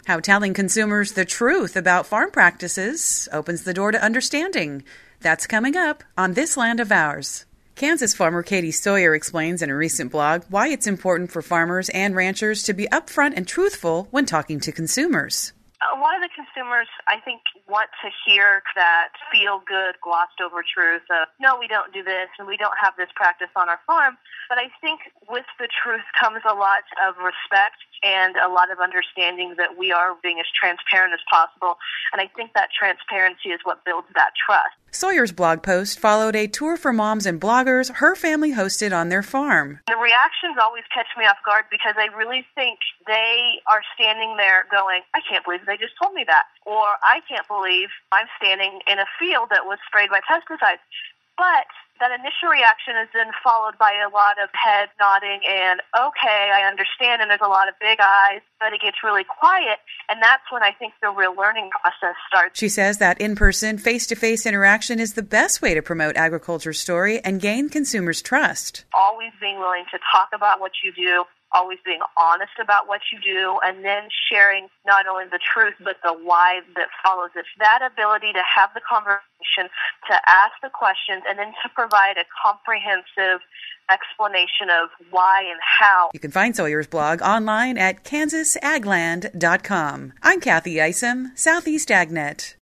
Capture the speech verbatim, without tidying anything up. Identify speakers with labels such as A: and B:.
A: How telling consumers the truth about farm practices opens the door to understanding. That's coming up on This Land of Ours. Kansas farmer Katie Sawyer explains in a recent blog why it's important for farmers and ranchers to be upfront and truthful when talking to consumers.
B: A lot of the consumers, I think, want to hear that feel-good, glossed-over truth of, no, we don't do this, and we don't have this practice on our farm. But I think with the truth comes a lot of respect and a lot of understanding that we are being as transparent as possible. And I think that transparency is what builds that trust.
A: Sawyer's blog post followed a tour for moms and bloggers her family hosted on their farm.
B: The reactions always catch me off guard because I really think they are standing there going, I can't believe they just told me that. Or I can't believe I'm standing in a field that was sprayed by pesticides. But that initial reaction is then followed by a lot of head nodding and, okay, I understand, and there's a lot of big eyes, but it gets really quiet, and that's when I think the real learning process starts.
A: She says that in-person, face-to-face interaction is the best way to promote agriculture's story and gain consumers' trust.
B: Always being willing to talk about what you do, always being honest about what you do, and then sharing not only the truth, but the why that follows it. That ability to have the conversation, to ask the questions, and then to provide a comprehensive explanation of why and how.
A: You can find Sawyer's blog online at kansas ag land dot com. I'm Kathy Isom, Southeast AgNet.